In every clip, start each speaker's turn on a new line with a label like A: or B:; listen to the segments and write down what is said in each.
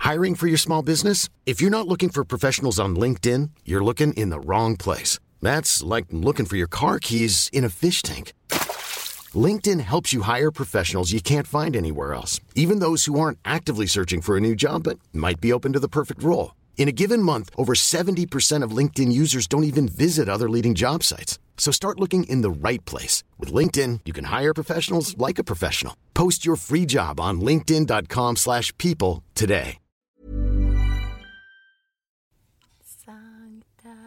A: Hiring for your small business? If you're not looking for professionals on LinkedIn, you're looking in the wrong place. That's like looking for your car keys in a fish tank. LinkedIn helps you hire professionals you can't find anywhere else, even those who aren't actively searching for a new job but might be open to the perfect role. In a given month, over 70% of LinkedIn users don't even visit other leading job sites. So start looking in the right place. With LinkedIn, you can hire professionals like a professional. Post your free job on linkedin.com/people today.
B: Sankta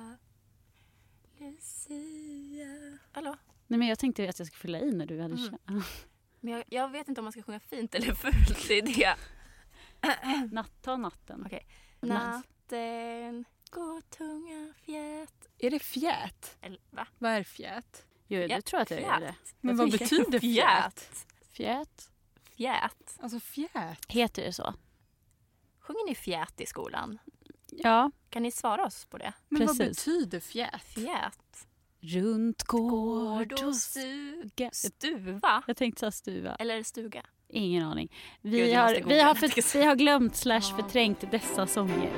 B: Lucia. Hallå?
C: Nej, men jag tänkte att jag skulle fylla i när du hade
B: Men jag vet inte om man ska sjunga fint eller fult. Det är det.
C: Ta natten.
B: Okej. Natten går tunga fjät.
D: Är det fjät?
B: Eller, va?
D: Vad är fjät?
C: Jo, du tror att jag är det.
D: Men vad betyder fjät?
C: Fjät.
B: Fjät.
D: Alltså fjät.
C: Heter det så?
B: Sjunger ni fjät i skolan?
C: Ja,
B: Kan ni svara oss på det?
D: Men vad
C: precis.
D: betyder fjät?
B: Fjät.
C: Runt gård och
B: stuga. Stuva?
C: Jag tänkte säga stuva.
B: Eller stuga?
C: Ingen aning.
B: Gud,
C: Vi
B: jag måste googla.
C: vi har glömt / förträngt dessa sånger.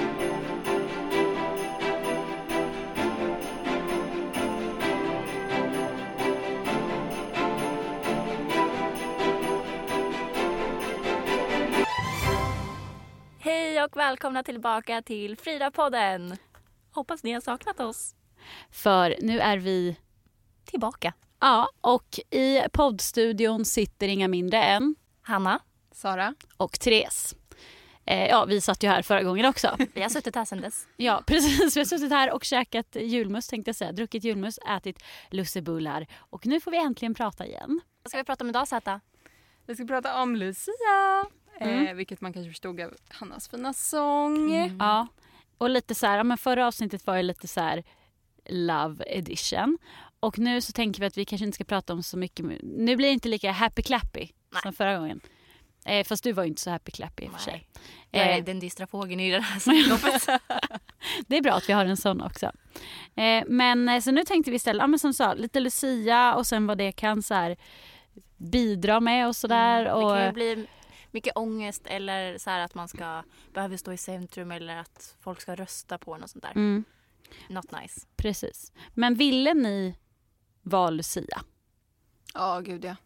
B: Hej och välkomna tillbaka till Frida-podden. Hoppas ni har saknat oss.
C: För nu är vi
B: Tillbaka.
C: Ja, och i poddstudion sitter inga mindre än
B: Hanna.
D: Sara?
C: och Therese. Ja, vi satt ju här förra gången också.
B: Vi har suttit här sedan dess.
C: Ja, precis. Vi har suttit här och käkat julmust, tänkte jag säga. Druckit julmust, ätit lussebullar. Och nu får vi äntligen prata igen.
B: Vad ska vi prata om idag, Zäta?
D: Vi ska prata om Lucia. Vilket man kanske förstod av Hannas fina sång.
C: Ja, och lite så här, ja, men förra avsnittet var ju lite så här love edition. Och nu så tänker vi att vi kanske inte ska prata om så mycket. Nu blir det inte lika happy clappy som förra gången. Fast du var ju inte så happy clappy i och för sig.
B: Jag är den dystra fågeln i det här sällskapet.
C: Det är bra att vi har en sån också. Men så nu tänkte vi istället, ja, men som sa, lite Lucia och sen vad det kan så här bidra med och sådär.
B: Det
C: Och
B: kan ju bli mycket ångest eller så här att man behöver stå i centrum eller att folk ska rösta på en och sånt där. Not nice.
C: Precis. Men ville ni vara Lucia?
D: Ja, gud ja.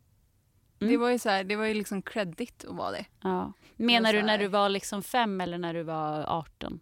C: Mm.
D: Det var ju så här, det var ju liksom credit att vara det.
C: Ja. Menar du
D: så
C: när
D: här.
C: du var liksom 5 eller när du var 18?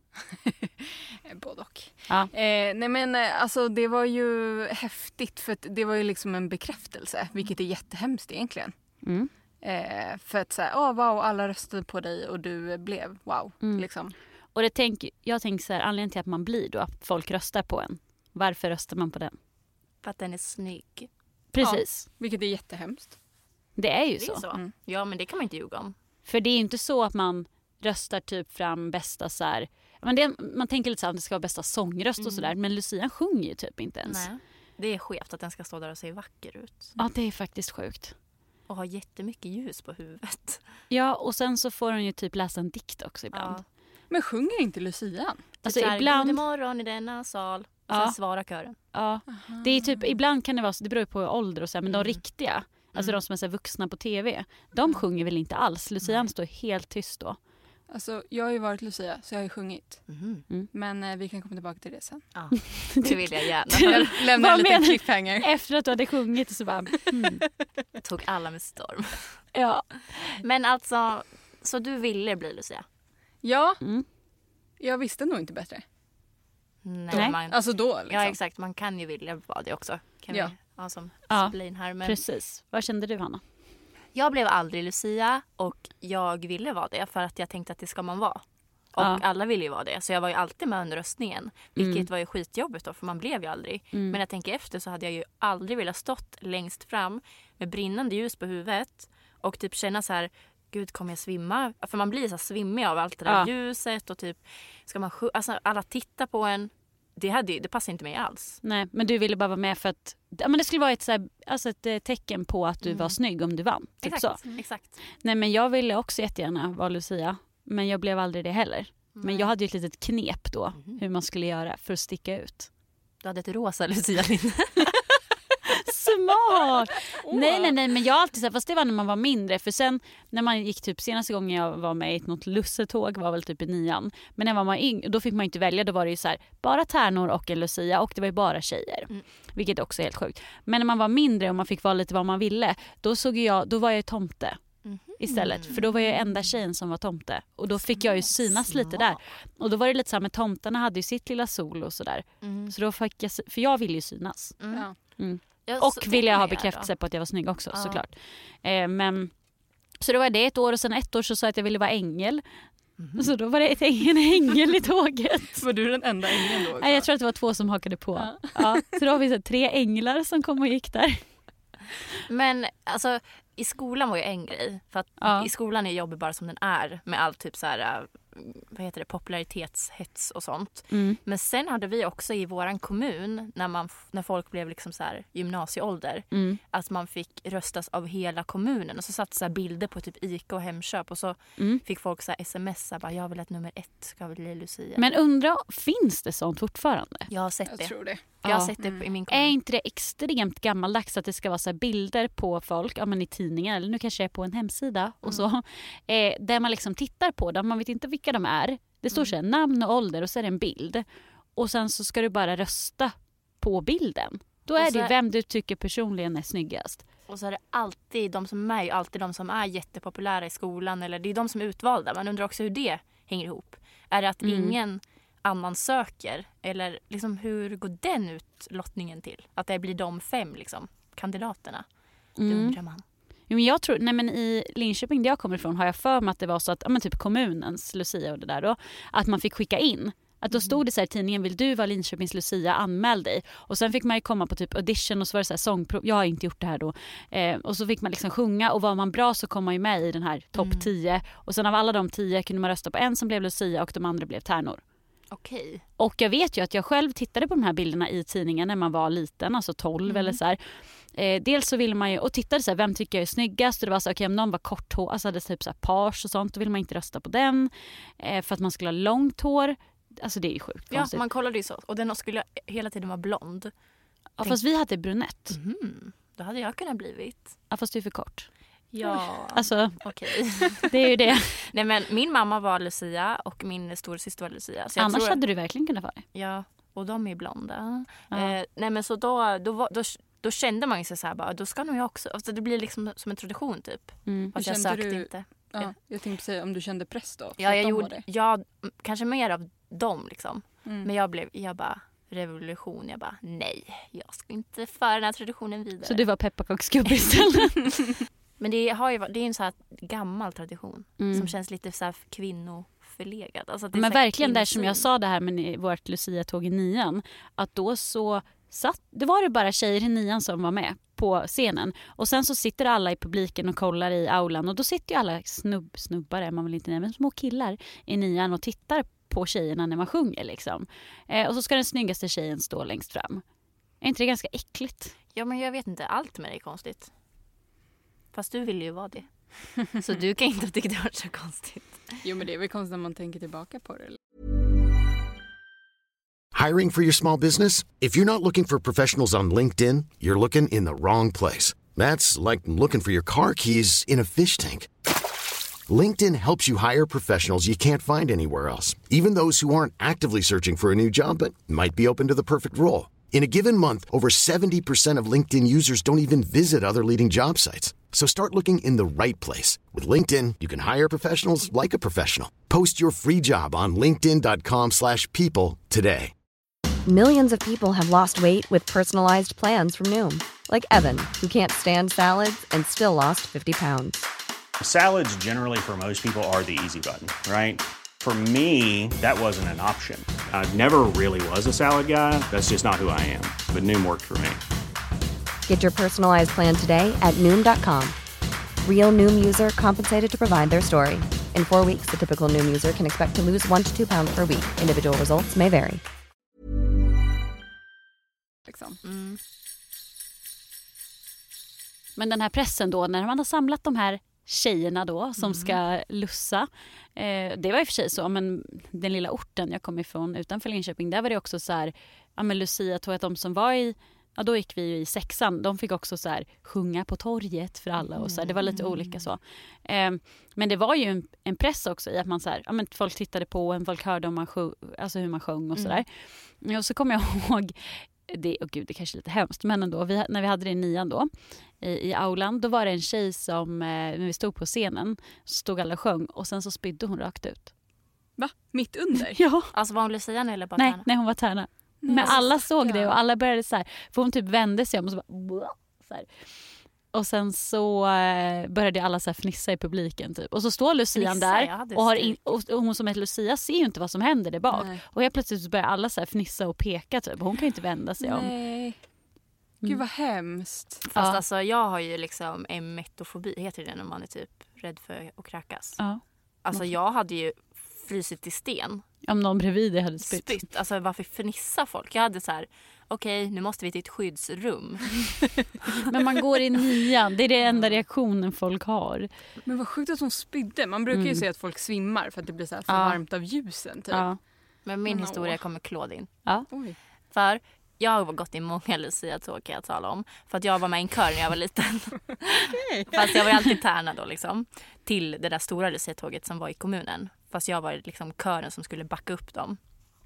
D: Både och.
C: Ja.
D: Nej men alltså det var ju häftigt för att det var ju liksom en bekräftelse. Vilket är jättehemskt egentligen.
C: Mm.
D: För att säga, wow, alla röstade på dig och du blev wow. Liksom.
C: Och jag tänker så här, anledningen till att man blir då, att folk röstar på en. Varför röstar man på den?
B: För att den är snygg.
C: Precis.
D: Ja, vilket är jättehemskt.
C: Det är ju
B: Det är
C: så.
B: så. Ja, men det kan man inte ljuga om.
C: För det är ju inte så att man röstar typ fram bästa så här. Men man tänker lite så här, att det ska vara bästa sångröst och sådär. Men Lucia sjunger ju typ inte ens.
B: Nej. Det är skevt att den ska stå där och se vacker ut.
C: Ja, det är faktiskt sjukt.
B: Och ha jättemycket ljus på huvudet.
C: Ja, och sen så får hon ju typ läsa en dikt också ibland.
B: Ja.
D: Men sjunger inte Lucian?
C: Alltså
B: Så här,
C: ibland...
B: God morgon i denna sal. Och
C: Ja.
B: sen svarar kören.
C: Ja, det är typ, ibland kan det vara så, det beror ju på ålder och så här, men de riktiga, alltså de som är så här vuxna på tv, de sjunger väl inte alls. Lucian står helt tyst då.
D: Alltså jag har ju varit Lucia så jag har ju sjungit.
B: Mhm.
D: Men vi kan komma tillbaka till det sen.
B: Ja, det vill jag gärna.
D: Lämna
C: Vad
D: en liten
C: menar du?
D: cliffhanger.
C: Efter att du hade sjungit så bara...
B: Jag tog alla med storm.
C: Ja.
B: Men alltså, så du ville bli Lucia?
D: Ja,
C: Mm.
D: jag visste nog inte bättre.
C: Nej.
B: Man,
D: Alltså då liksom.
B: ja, exakt. Man kan ju vilja vara det också. Kan
D: Ja.
B: vi ha som
C: Ja,
B: splin här. Men
C: Precis. Vad kände du, Hanna?
B: jag blev aldrig Lucia och jag ville vara det för att jag tänkte att det ska man vara. Och
C: Ja.
B: alla ville ju vara det. Så jag var ju alltid med under röstningen. Vilket var ju skitjobbigt då, för man blev ju aldrig. Men jag tänker efter så hade jag ju aldrig velat stått längst fram med brinnande ljus på huvudet. Och typ känna så här, gud kommer jag svimma? För man blir så här svimmig av allt det där ljuset. Och typ, ska man alltså alla tittar på en. Det passar inte mig alls.
C: Nej, men du ville bara vara med för att... Ja, men det skulle vara ett, så här, alltså ett tecken på att du var snygg om du vann. Typ
B: Exakt,
C: så.
B: exakt.
C: Nej, men jag ville också jättegärna vara Lucia. Men jag blev aldrig det heller. Men jag hade ju ett litet knep då. Hur man skulle göra för att sticka ut.
B: Du hade ett rosa Lucia-linne.
C: smart. Nej, men jag har alltid sagt, fast det var när man var mindre. För sen när man gick typ, senaste gången jag var med i något lussetåg var väl typ i 9:an. Men när man var då fick man inte välja, då var det ju så här, bara tärnor och en lucia, och det var ju bara tjejer. Vilket också är helt sjukt. Men när man var mindre och man fick vara lite vad man ville, då var jag tomte. Istället, för då var jag enda tjejen som var tomte, och då fick jag ju synas lite där, och då var det lite så här med tomtarna hade ju sitt lilla sol och sådär, så då fick jag, för jag ville ju synas och ville jag ha bekräftelse på att jag var snygg också, såklart. Men så det var det ett år, och sen ett år så sa jag att jag ville vara ängel. Så då var det en ängel i tåget.
D: Var du den enda ängeln då?
C: Nej, jag tror att det var 2 som hakade på. Ja, så då har vi så 3 änglar som kom och gick där.
B: Men alltså i skolan var ju en grej, för att i skolan är jobbet bara som den är med allt typ så här, vad heter det, popularitetshets och sånt. Men sen hade vi också i våran kommun när folk blev liksom så här gymnasieålder, att man fick röstas av hela kommunen, och så satt så här bilder på typ Ica och Hemköp, och så fick folk så här smsa bara, jag vill att nummer 1 ska bli Lucia.
C: Men undra, finns det sånt fortfarande?
B: Jag har sett
D: Jag
B: det.
D: tror det.
B: Jag har sett det i min kommun.
C: Är inte det extremt gammaldags att det ska vara så här bilder på folk, i tidningen, eller nu kanske jag är på en hemsida och så, där man liksom tittar på dem, man vet inte vilka de är. Det står så här, namn och ålder, och så är det en bild. Och sen så ska du bara rösta på bilden. Då är det vem du tycker personligen är snyggast.
B: Och så är det alltid de som är, alltid de som är jättepopulära i skolan, eller det är de som är utvalda. Man undrar också hur det hänger ihop. Är det att ingen annan söker, eller liksom hur går den utlottningen till? Att det blir de 5 liksom kandidaterna. Det undrar man.
C: Jo, men jag tror, men i Linköping där jag kommer ifrån har jag för mig att det var så att typ kommunens Lucia och det där då, att man fick skicka in. Att då stod det så här i tidningen, vill du vara Linköpings Lucia, anmäl dig. Och sen fick man ju komma på typ audition, och så var det så här sångprov. Jag har inte gjort det här då. Och så fick man liksom sjunga, och var man bra så kom man ju med i den här topp 10. Och sen av alla de 10 kunde man rösta på en som blev Lucia, och de andra blev tärnor.
B: Okej.
C: Och jag vet ju att jag själv tittade på de här bilderna i tidningen när man var liten, alltså 12 eller så här. Dels så ville man ju, och tittade så här, vem tycker jag är snyggast, och det var så okej, om någon var kort hår, alltså hade typ så här page och sånt, då vill man inte rösta på den för att man skulle ha långt hår. Alltså det är ju sjukt konstigt.
B: Ja, man kollade ju så, och den skulle hela tiden vara blond.
C: Ja, fast vi hade brunett.
B: Då hade jag kunnat blivit.
C: Ja, fast du är för kort.
B: Ja,
C: alltså
B: okej.
C: Det är ju det.
B: Nej, men min mamma var Lucia och min storasyster var Lucia. Så jag
C: annars
B: tror
C: hade du verkligen kunnat vara det.
B: Ja, och de är blonda.
C: Ja.
B: Nej, men så då kände man ju sig så här bara, då ska nog jag också. Alltså, det blir liksom som en tradition typ. Fast jag sökte inte.
D: Ja, jag tänkte säga om du kände press då.
B: Ja, jag gjorde kanske mer av dem liksom. Men jag bara revolution. Jag bara nej, jag ska inte föra den här traditionen vidare.
C: Så du var pepparkaksgubbe istället?
B: Men det är en så här gammal tradition som känns lite så här kvinnoförlegad. Alltså
C: men verkligen där som jag sa det här med vårt Lucia-tåg i 9:an, att då så det var det bara tjejer i 9:an som var med på scenen, och sen så sitter alla i publiken och kollar i aulan, och då sitter ju alla snubbar är man väl inte, men små killar i 9:an och tittar på tjejerna när man sjunger liksom. Och så ska den snyggaste tjejen stå längst fram. Är inte det ganska äckligt?
B: Ja, men jag vet inte, allt med det är konstigt. Fast du vill ju vara det. Så du kan inte tycka det var så konstigt.
D: Jo, men det är väl konstigt när man tänker tillbaka på det.
A: Hiring for your small business? If you're not looking for professionals on LinkedIn, you're looking in the wrong place. That's like looking for your car keys in a fish tank. LinkedIn helps you hire professionals you can't find anywhere else, even those who aren't actively searching for a new job but might be open to the perfect role. In a given month, over 70% of LinkedIn users don't even visit other leading job sites. So start looking in the right place. With LinkedIn, you can hire professionals like a professional. Post your free job on linkedin.com/people today.
E: Millions of people have lost weight with personalized plans from Noom. Like Evan, who can't stand salads and still lost 50 pounds.
F: Salads generally for most people are the easy button, right? For me, that wasn't an option. I never really was a salad guy. That's just not who I am. But Noom worked for me.
E: Get your personalized plan today at Noom.com. Real Noom user compensated to provide their story. In 4 weeks, the typical Noom user can expect to lose 1 to 2 pounds per week. Individual results may vary.
D: Liksom.
C: Men den här pressen då, när man har samlat de här tjejerna då som ska lussa. Det var i och för sig så, men den lilla orten jag kom ifrån utanför Linköping, där var det också så här, ja men Lucia tog att de som var i då gick vi ju i 6:an. De fick också så här sjunga på torget för alla och så här. Det var lite olika så. Men det var ju en press också i att man så här, men folk tittade på en, folk hörde om man alltså hur man sjöng och så där. Och så kommer jag ihåg det, det kanske är lite hemskt, men ändå när vi hade det i 9:an då i aulan, då var det en tjej som när vi stod på scenen så stod alla och sjöng och sen så spydde hon rakt ut.
D: Va? Mitt under?
C: Ja.
B: Alltså var hon Lucian eller bara Tärna?
C: Nej, hon var Tärna. Men alla såg det och alla började så här, för hon typ vände sig om och så bara så här. Och sen så började alla så här fnissa i publiken typ. Och så står Lucian där och hon som heter Lucia ser ju inte vad som händer där bak. Nej. Och helt plötsligt så börjar alla så här fnissa och peka typ. Hon kan ju inte vända sig om.
D: Nej. Gud vad hemskt.
B: Fast alltså jag har ju liksom emetofobi, heter det när man är typ rädd för att kräkas.
C: Ja.
B: Alltså jag hade ju frysit i sten.
C: Om någon bredvid dig hade spytt.
B: Alltså varför fnissar folk? Jag hade så här, okej, nu måste vi till ett skyddsrum.
C: Men man går i 9:an, det är det enda reaktionen folk har.
D: Men vad sjukt att hon spydde. Man brukar ju säga att folk svimmar för att det blir så här för varmt av ljusen typ.
C: Ja.
B: Men min historia kommer Claudine.
C: Ja.
D: Oj.
B: För jag har gått i många Lucia-tåg kan jag tala om. För att jag var med i en kör när jag var liten. Fast jag var ju alltid Tärna då liksom. Till det där stora Lucia-tåget som var i kommunen. Fast jag var liksom kören som skulle backa upp dem.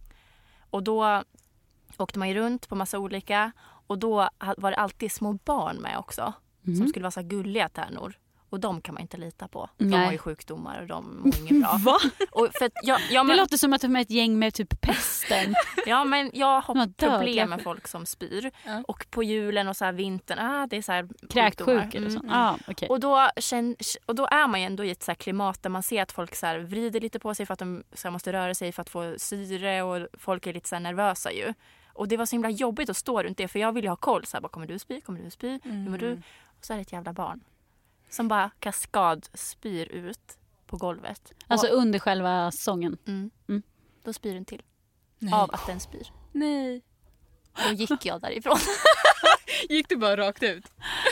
B: Och då åkte man ju runt på massa olika. Och då var det alltid små barn med också. Som skulle vara så gulliga tärnor. Och de kan man inte lita på. De har ju sjukdomar och de mår inget bra.
C: Va?
B: Och för att
C: det låter som att de är ett gäng med typ pesten.
B: Ja, men jag har problem med folk som spyr. Ja. Och på julen och så här vintern, det är så här
C: kräksjuk eller så. Okay.
B: Och då är man ju ändå i ett så här klimat där man ser att folk så här vrider lite på sig för att de så här måste röra sig för att få syre och folk är lite så här nervösa ju. Och det var så himla jobbigt att stå runt det för jag ville ha koll så här, bara, kommer du spy? Hur mår du? Och så är det ett jävla barn som bara kaskad spyr ut på golvet.
C: Alltså under själva sången?
B: Då spyr den till.
D: Nej.
B: Av att den spyr.
D: Nej.
B: Då gick jag därifrån.
D: Gick du bara rakt ut?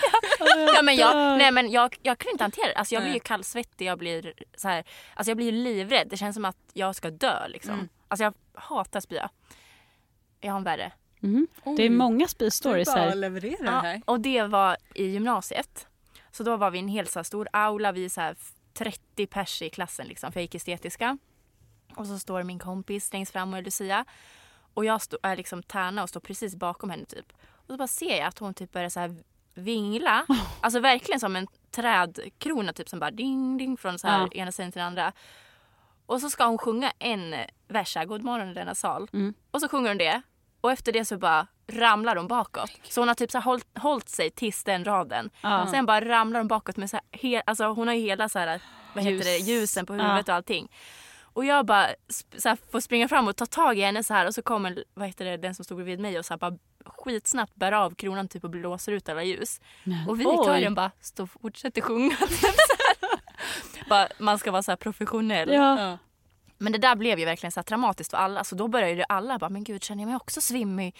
B: Ja, men jag kunde inte hantera det. Alltså jag blir ju kallsvettig, jag blir så här, alltså jag blir ju livrädd. Det känns som att jag ska dö liksom. Alltså jag hatar spya. Jag har en värre.
C: Det är många spystories här.
D: Leverera det här.
B: Och det var i gymnasiet. Så då var vi en helt så här stor aula. Vi är så här 30 pers i klassen liksom, för jag gick estetiska. Och så står min kompis längst fram och är Lucia. Och jag är liksom Tärna och står precis bakom henne typ. Och så bara ser jag att hon typ börjar så här vingla. Alltså verkligen som en trädkrona typ som bara ding ding från så här ena sidan till den andra. Och så ska hon sjunga en vers här, God morgon i denna sal. Och så sjunger hon det. Och efter det så bara ramlar hon bakåt. Så hon har typ så här hållit sig tills den raden. Sen bara ramlar hon bakåt med så här, alltså hon har ju hela så här, vad heter det, ljusen på huvudet och allting. Och jag bara så här, får springa fram och ta tag i henne så här. Och så kommer, vad heter det, den som stod vid mig och så här bara skitsnabbt bär av kronan typ och blåser ut alla ljus. Och vi i kören bara fortsätter sjunga. Typ, så här. Bara, man ska vara så här professionell.
C: Ja.
B: Men det där blev ju verkligen så här traumatiskt för alla. Så då började alla bara, men gud, känner jag mig också svimmig?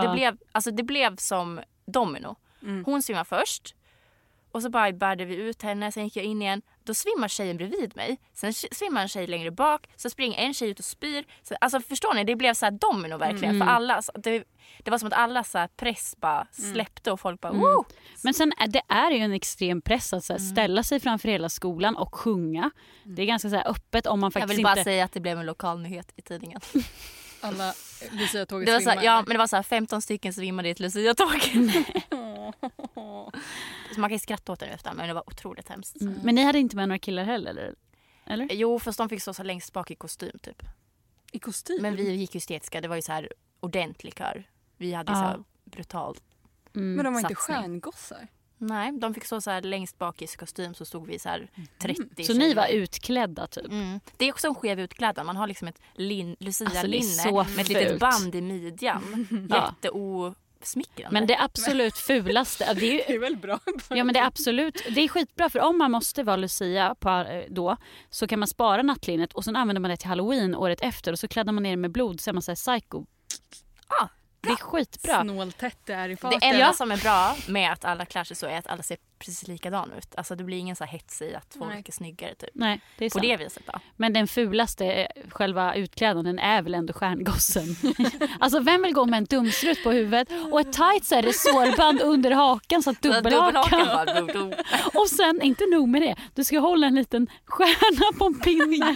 B: Så det blev som domino. Hon svimmade först. Och så bara bärde vi ut henne. Sen gick jag in igen. Då svimmar tjejen bredvid mig. Sen svimmar en tjej längre bak. Så springer en tjej ut och spyr. Så, alltså förstår ni? Det blev så här domino verkligen. För alla, det var som att alla så här press bara släppte och folk bara woo!
C: Men sen det är ju en extrem press att så här, ställa sig framför hela skolan och sjunga. Det är ganska så här öppet om man faktiskt
B: inte... Jag vill bara säga att det blev en lokal nyhet i tidningen.
D: Alla Lucia-tåget
B: det var
D: svimmade.
B: Ja, men det var så här 15 stycken svimmade i ett Lucia-tåg. Så man kan ju skratta åt det efter, men det var otroligt hemskt.
C: Men ni hade inte med några killar heller? Eller?
B: Jo, fast de fick stå så längst bak i kostym typ.
D: I kostym?
B: Men vi gick ju estetiska, det var ju så här ordentlig kör. Vi hade så här brutalt
D: Men de var inte
B: satsning.
D: stjärngossar?
B: Nej, de fick stå så här längst bak i kostym, så stod vi så här 30
C: Så ni var utklädda typ?
B: Det är också en skev utklädnad. Man har liksom ett Lucia-linne
C: alltså,
B: med ett litet band i midjan. Jätteosmickrande.
C: Men det absolut fulaste det är
D: väl bra.
C: Ja, men det är skitbra, för om man måste vara Lucia då, så kan man spara nattlinnet och sen använder man det till Halloween året efter och så kladdar man ner med blod så är man så här psycho. Det är skitbra.
D: Snåltätt det är i farten.
B: Det enda som är bra med att alla klär sig så är att alla ser precis likadan ut. Alltså det blir ingen så här hets i att folk är snyggare typ.
C: Nej, det är
B: På
C: sant.
B: det viset då.
C: Men den fulaste själva utklädnaden är väl ändå stjärngossen. Alltså vem vill gå med en dumstrut på huvudet och ett tight så här resårband under hakan så att dubbelhakan. Och sen, inte nog med det, du ska hålla en liten stjärna på en pinne.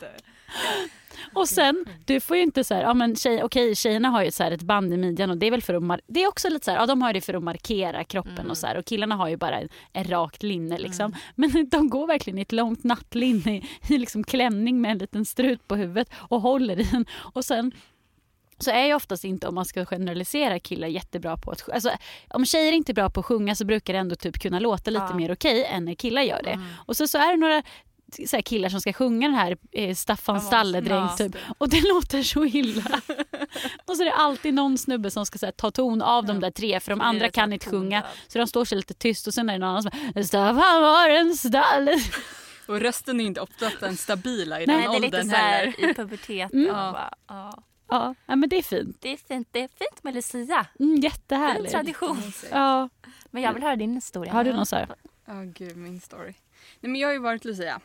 C: Och sen, du får ju inte så här, ja men tjejerna har ju så här ett band i midjan och det är väl för att det är också lite så här, ja de har det för att markera kroppen och så här, och killarna har ju bara en rakt linne liksom. Men de går verkligen i ett långt nattlinne i liksom klänning med en liten strut på huvudet och håller i den. Och sen så är ju oftast inte, om man ska generalisera, killar jättebra på att alltså, om tjejer inte är bra på att sjunga så brukar det ändå typ kunna låta lite mer okej än när killar gör det. Och så är det några så här killar som ska sjunga den här Staffan Stalledräng typ, och det låter så illa. Och så är det alltid någon snubbe som ska så här, ta ton av de där tre, för de andra kan inte sjunga, så de står sig lite tyst, och sen är det någon annan som Staffan var en stall.
D: Och rösten är inte ofta stabila i den åldern
B: heller. Nej, det är lite så här i puberteten.
C: Ja, men det är fint.
B: Det är fint med Lucia.
C: Jättehärligt.
B: En tradition.
C: Ja.
B: Men jag vill höra din historia.
C: Har du någon så här?
D: Gud, min story. Nej, men jag har ju varit Lucia.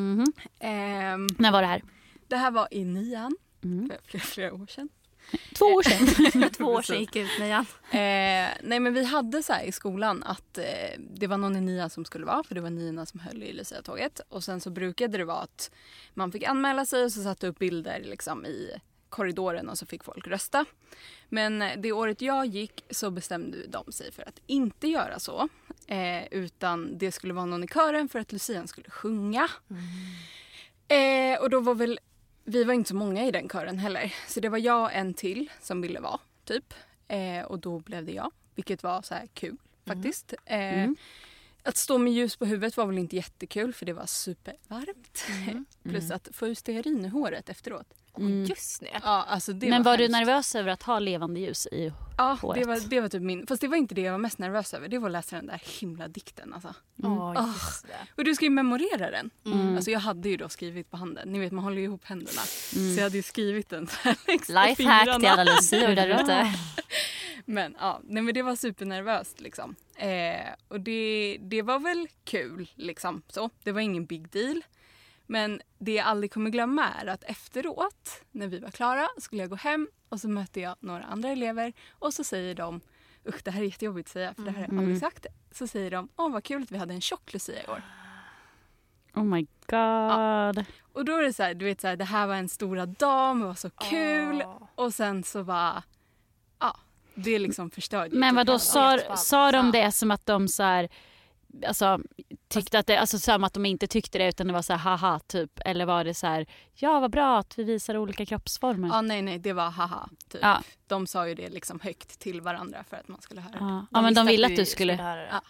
C: När var det här?
D: Det här var i 9:an. För flera år sedan.
C: 2 år sedan.
B: 2 år sedan gick ut 9:an.
D: Nej, men vi hade så här i skolan att det var någon i 9:an som skulle vara, för det var 9:orna som höll i Lucia-tåget. Och sen så brukade det vara att man fick anmäla sig och så satte upp bilder liksom i korridoren och så fick folk rösta. Men det året jag gick så bestämde de sig för att inte göra så. Utan det skulle vara någon i kören för att Lucian skulle sjunga. Och då var vi var inte så många i den kören heller. Så det var jag och en till som ville vara typ. Och då blev det jag. Vilket var så här kul faktiskt. Att stå med ljus på huvudet var väl inte jättekul, för det var supervarmt. Plus att få ut stearin i håret efteråt.
B: Just det.
D: Ja, alltså det
C: Men var du
D: hemskt.
C: nervös över att ha levande ljus i håret?
D: Ja, det var typ min. Fast det var inte det jag var mest nervös över. Det var att läsa den där himla dikten alltså.
B: Just det.
D: Och du ska ju memorera den. Alltså jag hade ju då skrivit på handen. Ni vet, man håller ju ihop händerna. Så jag hade ju skrivit den så här längs med
B: Lifehack
D: fingrarna.
B: till alla Lucior där ute.
D: Men ja, nej, men det var supernervöst liksom. Och det var väl kul liksom så. Det var ingen big deal. Men det jag aldrig kommer glömma är att efteråt, när vi var klara, skulle jag gå hem och så mötte jag några andra elever och så säger de, usch det här är jättejobbigt att säga för det här har jag aldrig sagt. Så säger de, vad kul att vi hade en tjock Lucia i år.
C: Oh my god.
D: Ja. Och då är det så här, du vet så här, det här var en stora dam, det var så kul. Och sen så bara, det liksom förstörde.
C: Men vad då sa de det som att de så här, alltså tyckte att det, alltså som att de inte tyckte det, utan det var så här haha typ, eller var det så här, ja vad bra att vi visar olika kroppsformer?
D: Ja, nej, det var haha typ.
C: Ja.
D: De sa ju det liksom högt till varandra för att man skulle höra det.
C: Ja, men de ville att du skulle
B: höra det.
D: Ja.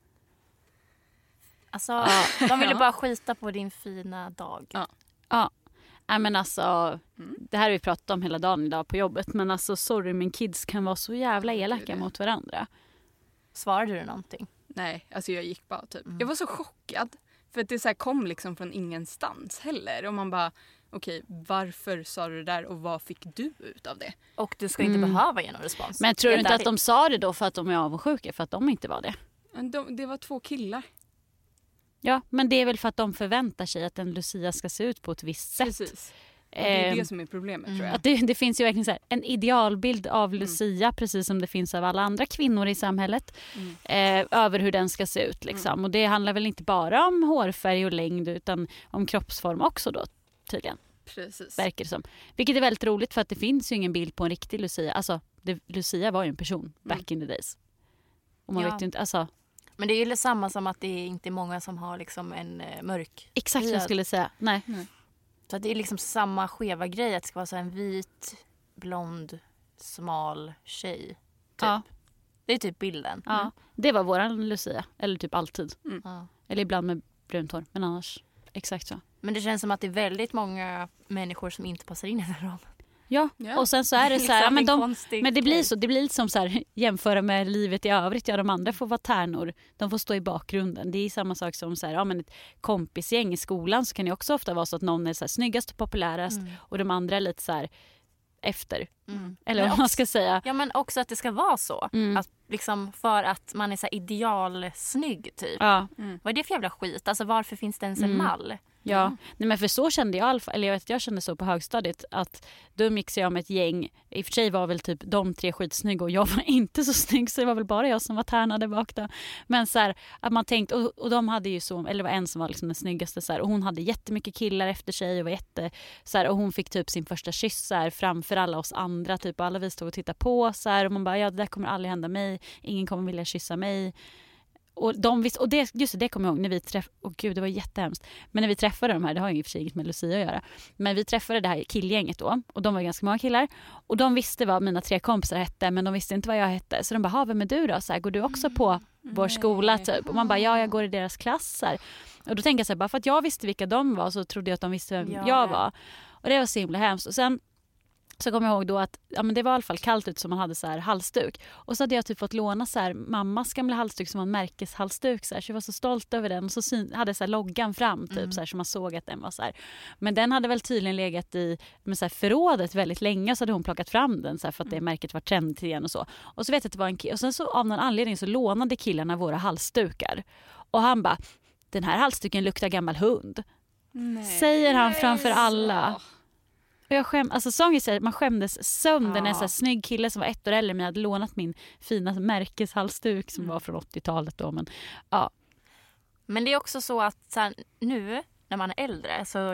B: Alltså, de ville bara skita på din fina dag.
C: Ja. Nej, men alltså, det här har vi pratat om hela dagen idag på jobbet, men alltså sorry, men kids kan vara så jävla elaka mot varandra.
B: Svarade du någonting?
D: Nej, alltså jag gick bara typ. Jag var så chockad. För att det så här kom liksom från ingenstans heller. Och man bara, okej, varför sa du det där och vad fick du ut av det?
B: Och du ska inte behöva ge någon respons.
C: Men tror du inte att de sa det då för att de är avundsjuka, för att de inte var det?
D: Det var 2 killar.
C: Ja, men det är väl för att de förväntar sig att en Lucia ska se ut på ett visst sätt.
D: Precis. Och det är det som är problemet tror jag.
C: Att det finns ju verkligen så här, en idealbild av Lucia, precis som det finns av alla andra kvinnor i samhället, över hur den ska se ut liksom. Och det handlar väl inte bara om hårfärg och längd, utan om kroppsform också då tydligen.
D: Precis.
C: Verkar det som. Vilket är väldigt roligt, för att det finns ju ingen bild på en riktig Lucia. Alltså, Lucia var ju en person back in the days. Och man vet ju inte, alltså.
B: Men det är ju samma som att det är inte många som har liksom en mörk.
C: Exakt vad jag skulle säga. Nej.
B: Så att det är liksom samma skeva grej, att det ska vara så en vit, blond, smal tjej. Typ.
C: Ja.
B: Det är typ bilden.
C: Ja. Det var våran Lucia. Eller typ alltid.
B: Ja.
C: Eller ibland med brunt hår. Men annars, exakt så.
B: Men det känns som att det är väldigt många människor som inte passar in i den rollen.
C: Ja, och sen så är det så här,
B: liksom
C: men det blir lite som så här, jämföra med livet i övrigt. Ja, de andra får vara tärnor, de får stå i bakgrunden. Det är samma sak som så här, ja, men ett kompisgäng i skolan, så kan det också ofta vara så att någon är så här snyggast och populärast och de andra är lite så här efter. Eller
B: Men
C: vad man
B: också-
C: ska säga.
B: Ja, men också att det ska vara så. Att liksom för att man är så här idealsnygg typ.
C: Ja.
B: Vad är det för jävla skit? Alltså varför finns det ens en mall?
C: Ja, nej, men för så kände jag i alla fall, eller jag kände så på högstadiet att då umgicks jag med ett gäng, i och för sig var väl typ de 3 skitsnygga och jag var inte så snygg så det var väl bara jag som var tärnade bak då. Men så här, att man tänkte, och de hade ju så, eller det var en som var liksom den snyggaste så här, och hon hade jättemycket killar efter sig och var så här, och hon fick typ sin första kyss så här, framför alla oss andra typ, och alla vi stod och tittade på så här, och man bara, ja det där kommer aldrig hända mig, ingen kommer vilja kyssa mig. Och de visste, och det kommer jag ihåg när vi träffade, gud det var jättehemskt, men när vi träffade de här, det har ju i och för sig inget med Lucia att göra, men vi träffade det här killgänget då, och de var ganska många killar, och de visste vad mina 3 kompisar hette, men de visste inte vad jag hette, så de bara, vem är du då? Så här, går du också på vår skola typ? Och man bara, ja jag går i deras klasser. Och då tänkte jag så här, bara för att jag visste vilka de var så trodde jag att de visste vem jag var, och det var så himla hemskt. Och sen så kommer jag ihåg då att men det var i alla fall kallt ut, så man hade så här halsduk. Och så hade jag typ fått låna så här mammas gamla halsduk som var en märkeshalsduk. Så jag var så stolt över den. Och så hade så här loggan fram typ, så här, så man såg att den var så här. Men den hade väl tydligen legat i så här förrådet väldigt länge, så hade hon plockat fram den så här, för att det märket var trendigt igen och så. Och så vet jag att det var en och sen så av någon anledning så lånade killarna våra halsdukar. Och han bara, den här halsduken luktar gammal hund. Säger han framför alla. Och jag man skämdes sönder när en så här snygg kille som var 1 år äldre än mig hade lånat min fina märkeshalsduk som var från 80-talet då. Men
B: det är också så att så här, nu när man är äldre så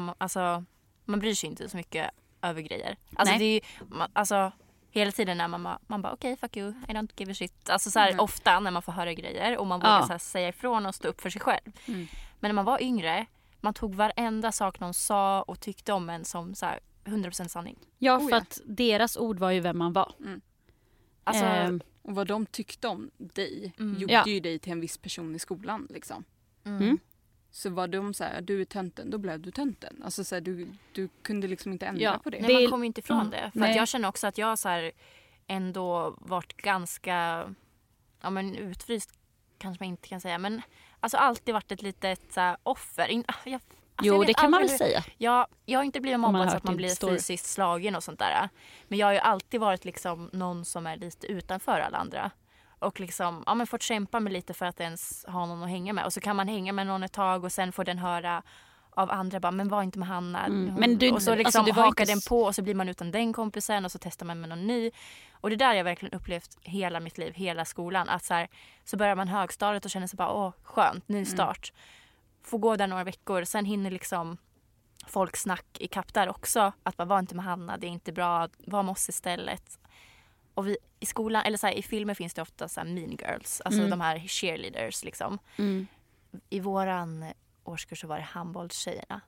B: man bryr sig inte så mycket över grejer. Alltså
C: Nej.
B: det är ju, alltså hela tiden när man bara okej, fuck you, I don't give a shit. Alltså så här, ofta när man får höra grejer och man vågar så här, säga ifrån och stå upp för sig själv. Men när man var yngre, man tog varenda sak någon sa och tyckte om en som så här 100% sanning.
C: Ja, för att deras ord var ju vem man var.
B: Alltså,
D: Och vad de tyckte om dig gjorde ju dig till en viss person i skolan liksom. Så var de så här, du är tönten, då blev du tönten. Alltså så här, du kunde liksom inte ändra på det.
B: Nej, man kommer ju inte ifrån det. För
C: Nej.
B: att jag känner också att jag så här ändå varit ganska utfryst kanske man inte kan säga, men alltså alltid varit ett litet så här, offer.
C: Jo, det kan man väl säga.
B: Jag har inte blivit mobbad så att man
C: din
B: blir
C: story.
B: fysiskt slagen och sånt där. Men jag har ju alltid varit liksom någon som är lite utanför alla andra. Och liksom, fått kämpa med lite för att ens ha någon att hänga med. Och så kan man hänga med någon ett tag och sen får den höra av andra bara, men var inte med Hanna. Och så liksom
C: alltså,
B: hakar den på och så blir man utan den kompisen och så testar man med någon ny. Och det där har jag verkligen upplevt hela mitt liv, hela skolan. Att så börjar man högstadiet och känner sig bara, skönt, ny start. Får gå där några veckor, sen hinner liksom folk snack i kapp där också. Att bara, var inte med Hanna, det är inte bra, var med oss istället. Och vi i skolan, eller så här, i filmer finns det ofta så här mean girls, alltså de här cheerleaders liksom. I våran årskurs så var det handbollstjejerna.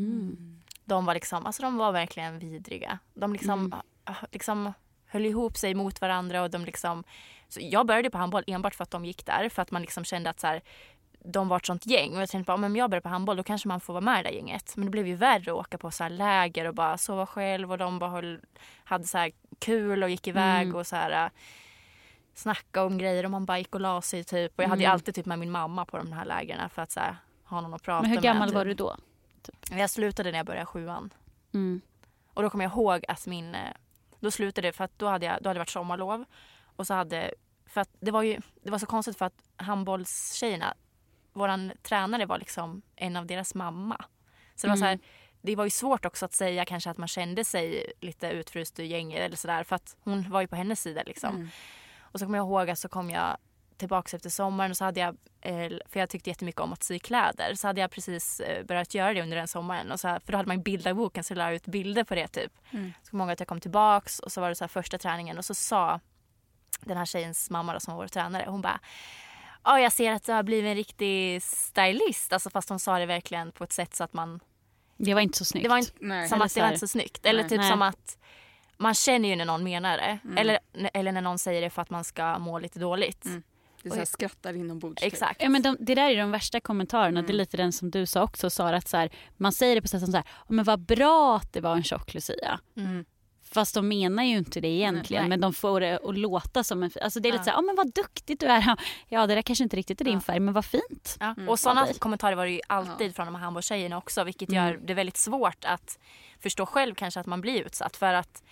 B: De var liksom, alltså de var verkligen vidriga. De liksom höll ihop sig mot varandra och de liksom, så jag började på handboll enbart för att de gick där, för att man liksom kände att så här, de var ett sånt gäng och jag tänkte bara, om jag börjar på handboll då kanske man får vara med i det gänget. Men det blev ju värre att åka på så här läger och bara sova själv och de bara hade så här kul och gick iväg och så här snacka om grejer och man bara gick och la sig typ. Och jag hade ju alltid typ med min mamma på de här lägerna för att så här, ha någon att prata med.
C: Men hur gammal
B: typ.
C: var du då?
B: Typ. Jag slutade när jag började 7:an. Och då kommer jag ihåg att då slutade det för att då hade det varit sommarlov och så för att det var så konstigt för att handbollstjejerna, våran tränare var liksom en av deras mamma. Så det var så här, det var ju svårt också att säga kanske att man kände sig lite utfryst ur gänget eller sådär, för att hon var ju på hennes sida liksom. Och så kommer jag ihåg att så kom jag tillbaka efter sommaren och så hade jag, för jag tyckte jättemycket om att sy kläder, så hade jag precis börjat göra det under den sommaren. Och så här, för då hade man ju bildarboken så jag la ut bilder på det typ. Så kommer jag ihåg att jag kom tillbaks och så var det så här första träningen och så sa den här tjejens mamma då, som var vår tränare, hon bara, jag ser att du har blivit en riktig stylist. Alltså fast hon sa det verkligen på ett sätt så att man...
C: Det var inte så snyggt.
B: Det var inte som att det var inte så snyggt. Eller typ som att man känner ju när någon menar det. Eller när någon säger det för att man ska må lite dåligt.
D: Det är så här, skrattar inombords.
B: Exakt.
C: Ja, men det där är de värsta kommentarerna. Det är lite den som du sa också, Sara, att så här, man säger det på sätt som så här, men vad bra att det var en tjock Lucia. Fast de menar ju inte det egentligen, men de får det att låta som en... Alltså det är lite så här, men vad duktigt du är. Ja, det där kanske inte riktigt är din färg, men vad fint.
B: Ja. Och sådana kommentarer var det ju alltid från de här handbollstjejerna också, vilket gör det väldigt svårt att förstå själv kanske att man blir utsatt. För att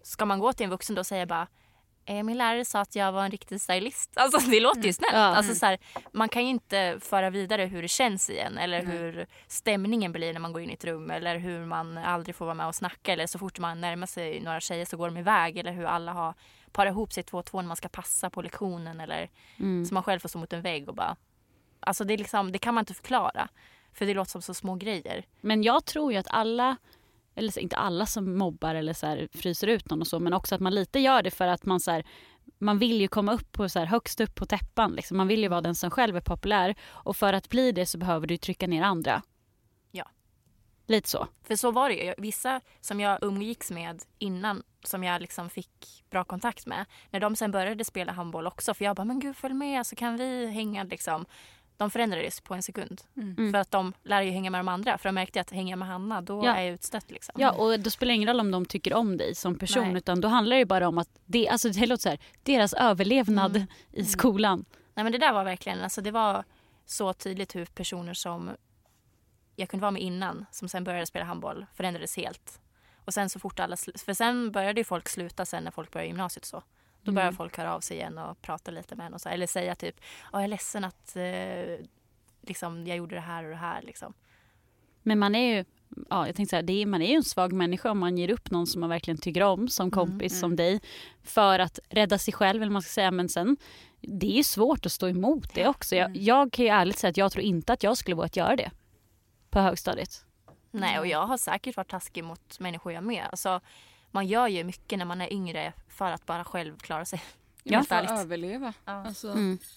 B: ska man gå till en vuxen då och säga bara min lärare sa att jag var en riktig stylist. Alltså det låter ju snällt. Alltså, så här, man kan ju inte föra vidare hur det känns igen. Eller hur stämningen blir när man går in i ett rum. Eller hur man aldrig får vara med och snacka. Eller så fort man närmar sig några tjejer så går de iväg. Eller hur alla har parat ihop sig 2-2 när man ska passa på lektionen. Eller så man själv får stå mot en vägg och bara... Alltså det, är liksom, det kan man inte förklara. För det låter som så små grejer.
C: Men jag tror ju att alla... Eller inte alla som mobbar eller så här fryser ut någon och så, men också att man lite gör det för att man så här, man vill ju komma upp på så här, högst upp på täppan liksom. Man vill ju vara den som själv är populär, och för att bli det så behöver du trycka ner andra.
B: Ja.
C: Lite så.
B: För så var det ju. Vissa som jag umgicks med innan, som jag liksom fick bra kontakt med, när de sen började spela handboll också, för jag bara, men gud följ med så kan vi hänga liksom. De förändrades på en sekund. För att de lär ju hänga med de andra. För de märkte att hänga med Hanna, då är jag utstött. Liksom.
C: Ja, och då spelar det ingen roll om de tycker om dig som person. Utan då handlar det ju bara om att det låter så här, deras överlevnad i skolan.
B: Nej, men det där var verkligen, alltså det var så tydligt hur personer som jag kunde vara med innan, som sen började spela handboll, förändrades helt. Och sen så fort alla, för sen började ju folk sluta sen när folk började gymnasiet så. Då börjar folk höra av sig igen och prata lite med en. Och så, eller säga typ, jag är ledsen att liksom, jag gjorde det här och det här. Liksom.
C: Men man är ju, jag tänkte så här, man är ju en svag människa om man ger upp någon som man verkligen tycker om som kompis som dig. För att rädda sig själv, eller man ska säga. Men sen, det är ju svårt att stå emot det också. Jag kan ju ärligt säga att jag tror inte att jag skulle våga göra det på högstadiet.
B: Nej, och jag har säkert varit taskig mot människor jag med. Alltså, man gör ju mycket när man är yngre för att bara själv klara sig.
D: Ja, för att överleva. Ja. Alltså.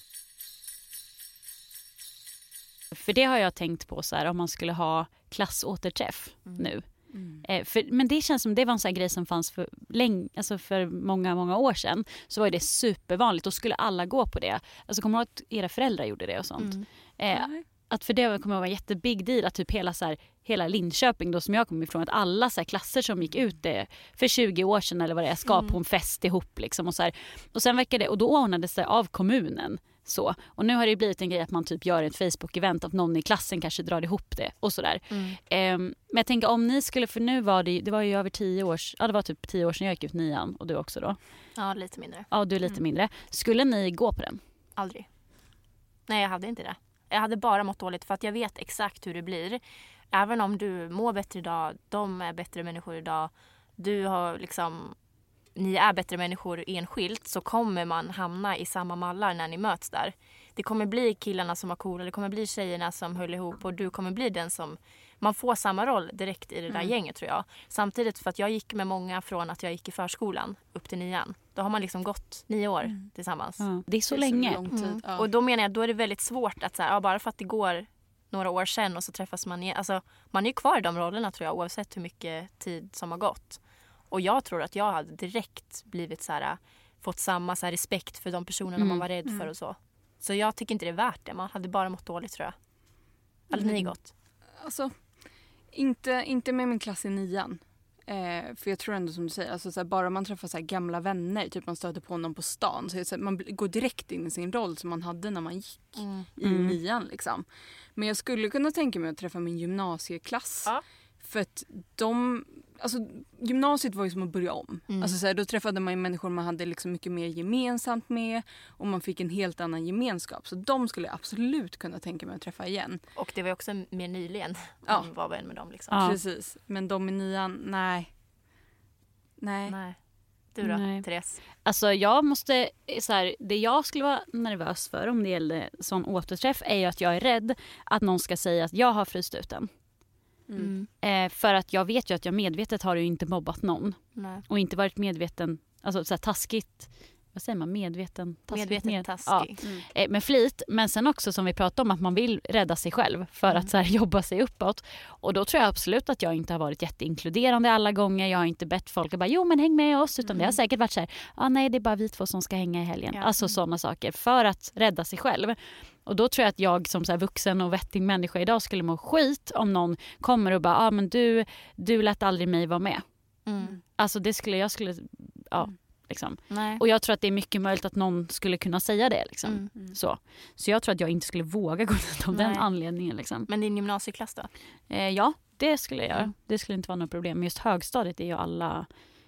C: För det har jag tänkt på så här, om man skulle ha klassåterträff nu. Men det känns som det var en sån här grej som fanns för många, många år sedan. Så var det supervanligt. Då skulle alla gå på det. Alltså kommer du ihåg att era föräldrar gjorde det och sånt? Att för det kommer att vara en jättebig deal att typ hela Linköping då, som jag kommer ifrån, att alla så här klasser som gick ut det för 20 år sedan eller vad det är, ska på en fest ihop liksom, och så här. Och sen verkar det, och då ordnades det av kommunen så. Och nu har det blivit en grej att man typ gör ett Facebook-event, att någon i klassen kanske drar ihop det och sådär. Men jag tänker om ni skulle, för nu var det var ju över 10 år, det var typ 10 år sedan jag gick ut 9:an, och du också då?
B: Ja, lite mindre.
C: Ja, du är lite mindre. Skulle ni gå på den?
B: Aldrig. Nej, jag hade inte det. Jag hade bara mått dåligt för att jag vet exakt hur det blir. Även om du mår bättre idag, de är bättre människor idag, du har liksom, ni är bättre människor enskilt, så kommer man hamna i samma mallar när ni möts där. Det kommer bli killarna som var coola, det kommer bli tjejerna som höll ihop, och du kommer bli den som, man får samma roll direkt i det där gänget tror jag. Samtidigt, för att jag gick med många från att jag gick i förskolan upp till 9:an. Då har man liksom gått 9 år tillsammans.
C: Det är så länge.
D: lång tid.
B: Och då menar jag, då är det väldigt svårt att så här, bara för att det går några år sedan och så träffas man igen. Alltså, man är ju kvar i de rollerna tror jag, oavsett hur mycket tid som har gått. Och jag tror att jag hade direkt blivit så här, fått samma så här, respekt för de personerna man var rädd för och så. Så jag tycker inte det är värt det. Man hade bara mått dåligt tror jag. Hade ni gått?
D: Alltså, inte med min klass i 9:an. För jag tror ändå som du säger, alltså, så här, bara man träffar så här, gamla vänner, typ man stöter på någon på stan, så här, man går direkt in i sin roll som man hade när man gick i 9:an liksom. Men jag skulle kunna tänka mig att träffa min gymnasieklass. Ja. För att gymnasiet var ju som att börja om. Alltså så här, då träffade man ju människor man hade liksom mycket mer gemensamt med, och man fick en helt annan gemenskap. Så de skulle jag absolut kunna tänka mig att träffa igen.
B: Och det var också mer nyligen man var vän med dem liksom.
D: Ja. Precis. Men de i 9:an, nej.
B: Du då,
C: Nej.
B: Therese?
C: Alltså jag måste, så här, det jag skulle vara nervös för om det gäller sån återträff är ju att jag är rädd att någon ska säga att jag har fryst ut den. För att jag vet ju att jag medvetet har ju inte mobbat någon. Nej. Och inte varit medveten, alltså så här taskigt, vad säger man, medveten taskig. Ja. Med flit, men sen också som vi pratade om att man vill rädda sig själv för att så här, jobba sig uppåt. Och då tror jag absolut att jag inte har varit jätteinkluderande alla gånger. Jag har inte bett folk att bara, jo men häng med oss, utan det har säkert varit så här, nej det är bara vi två som ska hänga i helgen. Alltså sådana saker för att rädda sig själv. Och då tror jag att jag som så här vuxen och vettig människa idag skulle må skit om någon kommer och bara, men du lät aldrig mig vara med. Alltså det skulle liksom. Och jag tror att det är mycket möjligt att någon skulle kunna säga det liksom. Så jag tror att jag inte skulle våga gå dit av den anledningen liksom.
B: Men din gymnasieklass då?
C: Ja, det skulle jag göra. Det skulle inte vara något problem. Men just högstadiet är ju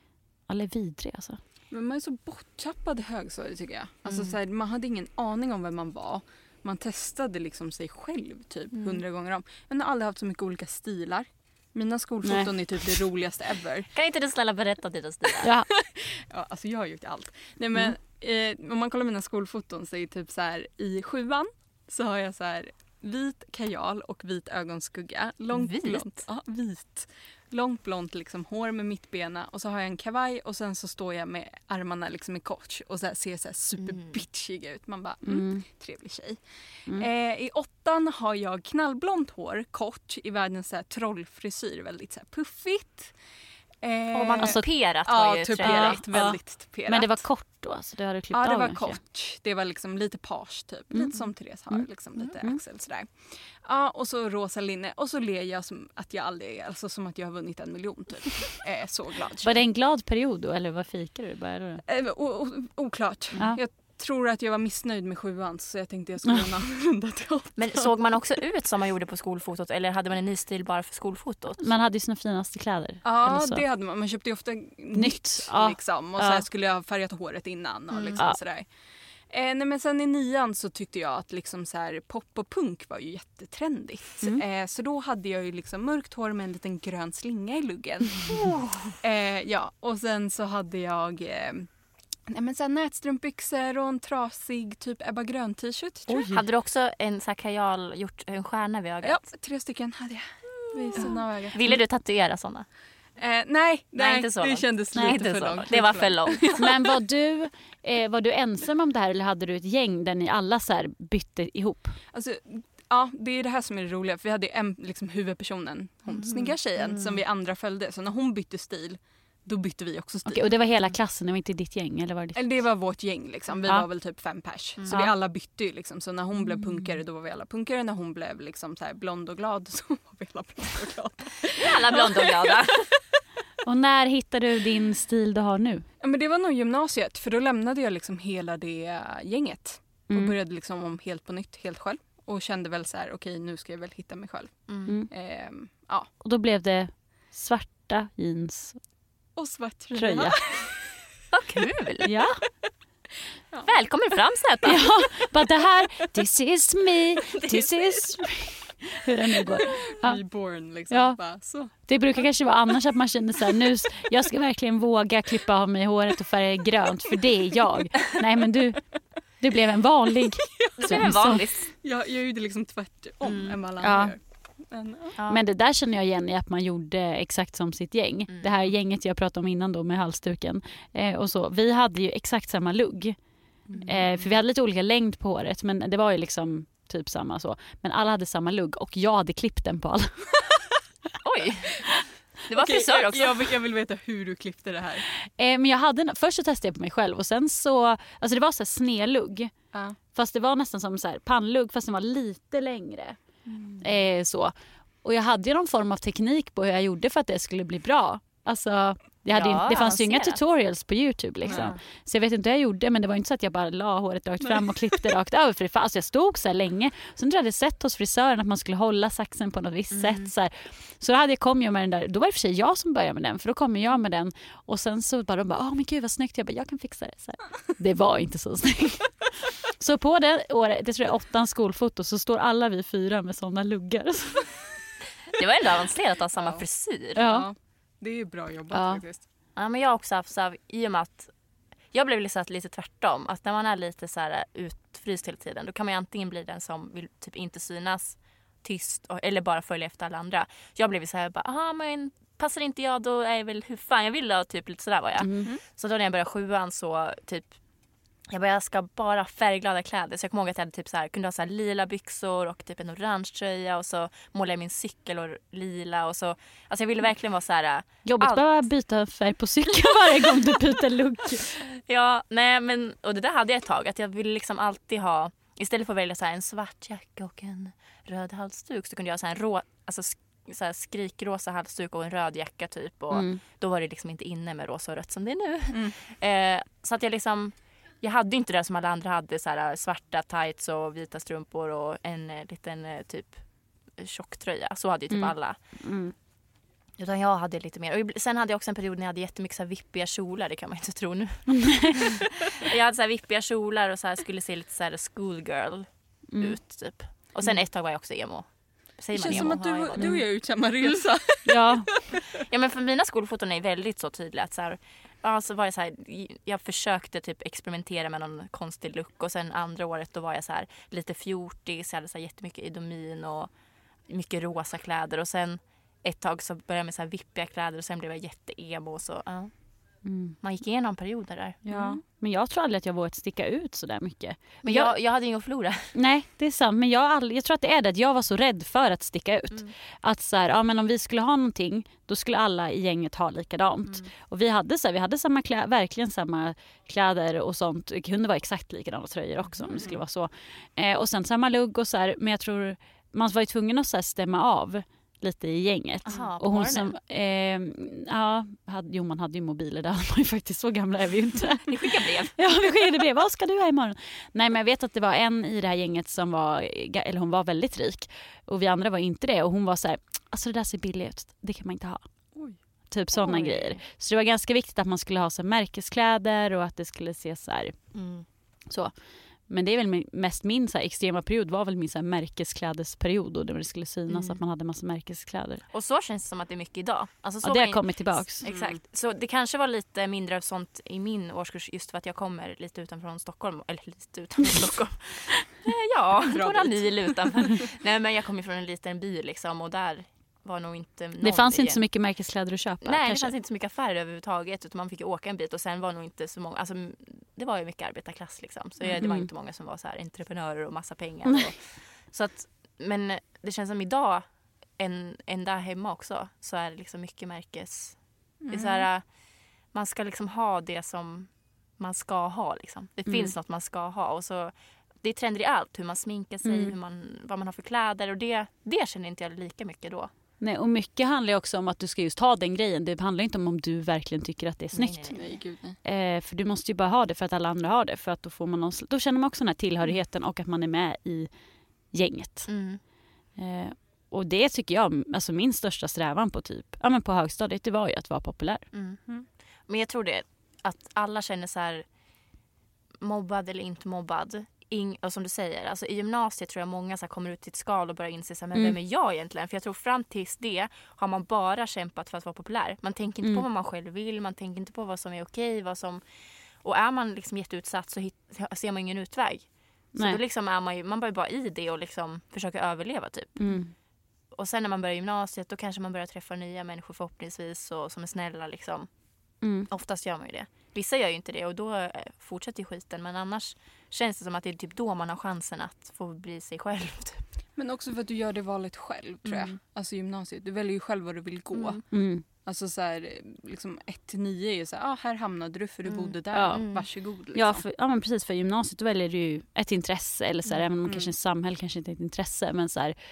C: Alla är vidriga alltså.
D: Men man är så borttappad i högstadiet tycker jag. Alltså så här, man hade ingen aning om vem man var. Man testade liksom sig själv typ 100 gånger om. Jag har aldrig haft så mycket olika stilar. Mina skolfoton är typ det roligaste ever.
B: Kan inte du snälla berätta dina stilar?
C: Ja.
D: Ja, alltså jag har gjort allt. Nej men om man kollar mina skolfoton så är typ så här i 7:an så har jag så här vit kajal och vit ögonskugga. Långt
B: Vit?
D: blont. Ja, vit. Långt blont liksom hår med mittbena och så har jag en kavaj och sen så står jag med armarna liksom i kors och så här ser så här superbitchig ut. Man bara, trevlig tjej. I 8:an har jag knallblont hår, kort i världens så här trollfrisyr, väldigt så här puffigt.
B: Och man
C: Alltså,
B: tuperat var ju
D: tuperat, väldigt tuperat.
C: Men det var kort då? Alltså, du hade klippt
D: Ja, det
C: av
D: var
C: kanske.
D: kort. Det var liksom lite page typ. Lite som Therese har, liksom lite axel sådär. Ja, och så rosa linne. Och så ler jag som att jag aldrig, alltså som att jag har vunnit 1 miljon typ. Så glad.
C: Var det en glad period då? Eller vad fikade du? Började då?
D: Oklart.
C: Ja.
D: Jag tror att jag var missnöjd med 7:an så jag tänkte jag skulle använda till 8.
B: Men såg man också ut som man gjorde på skolfotot eller hade man en ny stil bara för skolfotot?
C: Man hade ju sina finaste kläder.
D: Ja,
C: eller så.
D: det hade man. Man köpte ju ofta nytt
C: Ja.
D: liksom. Och så här skulle jag ha färgat håret innan och liksom sådär. Nej, men sen i 9:an så tyckte jag att liksom så här, pop och punk var ju jättetrendigt. Så då hade jag ju liksom mörkt hår med en liten grön slinga i luggen. Ja, och sen så hade jag så här nätstrumpbyxor och en trasig typ Ebba Grön t-shirt. Tror jag.
B: Hade du också en så här kajal, gjort en stjärna vid ögat?
D: Ja, 3 stycken hade jag. Vid sidan av ögat.
B: Ville du tatuera sådana?
D: Nej,
B: inte så
D: det
B: långt.
D: kändes
B: Nej,
D: lite
B: inte
D: för
B: så
D: långt.
B: Det var för långt.
C: Men var du ensam om det här eller hade du ett gäng där ni alla så här bytte ihop?
D: Alltså, ja, det är det här som är det roliga. För vi hade en liksom, huvudpersonen, hon snygga tjejen, som vi andra följde. Så när hon bytte stil, då bytte vi också stil.
C: Okej, och det var hela klassen, det var inte ditt gäng? Eller var det ditt?
D: Eller det var vårt gäng liksom. Vi
C: Ja.
D: var väl typ 5 pers. Så vi alla bytte ju liksom. Så när hon blev punkare då var vi alla punkare. När hon blev liksom så här blond och glad så var vi alla blond och glada.
B: Alla blonda och glada.
C: Och när hittade du din stil du har nu?
D: Ja, men det var nog gymnasiet. För då lämnade jag liksom hela det gänget. Och började liksom om helt på nytt, helt själv. Och kände väl så här, okej, nu ska jag väl hitta mig själv. Ja.
C: Och då blev det svarta jeans
D: Och svart
C: tröja.
B: Vad kul!
C: Ja.
B: Välkommen fram Zäta.
C: Ja, bara det här, this is me, this is me. Hur det nu går. Ja.
D: Reborn liksom.
C: Ja.
D: Bara, så.
C: Det brukar kanske vara annars att man känner så här, nu, jag ska verkligen våga klippa av mig håret och färga grönt för det är jag. Nej men du blev en vanlig.
B: Det blev en vanlig.
D: Jag gjorde liksom tvärtom än vad alla
C: Ja.
D: andra gör. Men,
B: Ja.
C: Men det där känner jag igen i att man gjorde exakt som sitt gäng. Det här gänget jag pratade om innan då med halsduken. Och så. Vi hade ju exakt samma lugg. För vi hade lite olika längd på håret men det var ju liksom typ samma så. Men alla hade samma lugg och jag hade klippt den på alla.
B: Oj! Det var
D: okej,
B: frisör också.
D: jag vill veta hur du klippte det här.
C: Men jag hade, först så testade jag på mig själv och sen så, alltså det var så här snedlugg.
D: Ja.
C: Fast det var nästan som så här pannlugg fast den var lite längre. Så. Och jag hade ju någon form av teknik på hur jag gjorde för att det skulle bli bra. Alltså, det fanns ju inga tutorials på YouTube liksom.
B: Ja.
C: Så jag vet inte hur jag gjorde men det var inte så att jag bara la håret rakt fram och klippte rakt över. För alltså jag stod så här länge. Sen hade jag sett hos frisören att man skulle hålla saxen på något visst sätt. Så då kom jag med den där. Då var det för sig jag som började med den. För då kom jag med den. Och sen så bara de bara, men gud vad snyggt. Jag bara, jag kan fixa det. Så här. Det var inte så snyggt. Så på det året, det tror jag 8 skolfoto, så står alla vi 4 med sådana luggar.
B: Det var ändå avancerat att ha samma frisyr.
C: Ja.
D: Det är ju bra jobbat
C: Ja.
D: faktiskt.
B: Ja, men jag har också haft så här, i och med att jag blev lite tvärtom. Att när man är lite så här utfryst hela tiden, då kan man ju antingen bli den som vill typ inte synas, tyst eller bara följa efter alla andra. Jag blev så här bara, men passar inte jag då är jag väl hur fan jag vill då, typ lite sådär var jag. Så då när jag började 7:an så typ jag ska bara färgglada kläder. Så jag kommer ihåg att jag hade typ så här, kunde ha så här lila byxor och typ en orange tröja och så målade jag min cykel och lila och så. Alltså jag ville verkligen vara så här.
C: Jobbigt
B: allt.
C: bara byta färg på cykeln varje gång du byter lugg.
B: Ja, nej men och det där hade jag ett tag att jag ville liksom alltid ha, istället för att välja så här en svart jacka och en röd halsduk så kunde jag ha så här så här skrikrosa halsduk och en röd jacka typ och då var det liksom inte inne med rosa och rött som det är nu. Så att jag hade inte det som alla andra hade, så här svarta tights och vita strumpor och en liten typ tjocktröja. Så hade ju typ alla. Utan jag hade lite mer. Och sen hade jag också en period när jag hade jättemycket så här vippiga kjolar. Det kan man inte tro nu. Jag hade så här vippiga kjolar och så här skulle se lite så här schoolgirl ut typ. Och sen ett tag var jag också emo. Säger
D: Det
B: man
D: känns
B: emo?
D: som att
B: Ja,
D: du och jag har gjort samma resa.
C: Ja.
B: Ja, men för mina skolfoton är väldigt så tydliga att så här, ja, så var jag så här, jag försökte typ experimentera med någon konstig look och sen andra året då var jag så här lite fjortis, jag hade så här jättemycket idomin och mycket rosa kläder och sen ett tag så började jag med så här vippiga kläder och sen blev jag jätteemo så ja. Man gick igenom perioder där.
C: Ja. Men jag tror aldrig att jag vågat sticka ut så där mycket.
B: Men jag hade inget att förlora.
C: Nej, det är sant. Men jag tror att det är det att jag var så rädd för att sticka ut. Att så här, ja, men om vi skulle ha någonting, då skulle alla i gänget ha likadant. Och vi hade samma verkligen samma kläder och sånt. Det kunde vara exakt likadana tröjor också om det skulle vara så. Och sen samma lugg och så här. Men jag tror man var ju tvungen att så här stämma av lite i gänget.
B: Aha,
C: och hon som man hade ju mobiler där. Man ju faktiskt, så gamla är vi ju inte.
B: Ni skickar brev.
C: Ja, vi skickade brev. Vad ska du ha imorgon? Nej, men jag vet att det var en i det här gänget som hon var väldigt rik och vi andra var inte det och hon var så här, alltså det där ser billigt ut. Det kan man inte ha.
D: Oj.
C: Typ sådana grejer. Så det var ganska viktigt att man skulle ha så här märkeskläder och att det skulle se så här så. Men det är väl mest min så här extrema period var väl min så här märkesklädesperiod och det skulle synas att man hade massa märkeskläder.
B: Och så känns det som att det är mycket idag. Alltså, så
C: det har kommit tillbaks.
B: Exakt. Så det kanske var lite mindre av sånt i min årskurs just för att jag kommer lite utanför Stockholm. Eller lite utanför Stockholm. Ja, några mil utanför. Nej, men jag kommer från en liten by liksom och där var nog inte någon.
C: Det fanns inte så mycket märkeskläder att köpa.
B: Nej,
C: kanske.
B: det fanns inte så mycket affärer överhuvudtaget utan man fick ju åka en bit och sen var nog inte så många, alltså det var ju mycket arbetarklass liksom. Så det var inte många som var så här entreprenörer och massa pengar. Och, så att, men det känns som idag en där hemma också så är det liksom mycket märkes. Det är så här, man ska liksom ha det som man ska ha liksom. Det finns något man ska ha och så det är trender i allt, hur man sminkar sig, vad man har för kläder och det känner inte jag lika mycket då.
C: Nej, och mycket handlar ju också om att du ska just ha den grejen. Det handlar inte om du verkligen tycker att det är snyggt.
D: Nej, gud, nej.
C: För du måste ju bara ha det för att alla andra har det. För att då får man då känner man också den här tillhörigheten och att man är med i gänget. Och det tycker jag, alltså min största strävan på på högstadiet, det var ju att vara populär.
B: Men jag tror det, att alla känner så här mobbad eller inte mobbad. Och som du säger, alltså i gymnasiet tror jag många så här kommer ut till ett skal och börjar inse så här, men vem är jag egentligen? För jag tror fram tills det har man bara kämpat för att vara populär. Man tänker inte på vad man själv vill, man tänker inte på vad som är okej, och är man liksom jätteutsatt så ser man ingen utväg. Så då liksom man börjar bara i det och liksom försöker överleva typ. Och sen när man börjar gymnasiet då kanske man börjar träffa nya människor förhoppningsvis och som är snälla liksom. Oftast gör man ju det. Vissa gör ju inte det och då fortsätter ju skiten. Men annars känns det som att det är typ då man har chansen att få bli sig själv. Typ.
D: Men också för att du gör det valet själv tror jag. Alltså gymnasiet. Du väljer ju själv var du vill gå. Alltså så här, liksom 1-9 är ju så här, här hamnade du för du bodde där. Ja. Varsågod. Liksom.
C: Ja, men precis, för gymnasiet då väljer du ju ett intresse. Eller så här, även om kanske samhälle kanske inte är ett intresse. Men så här,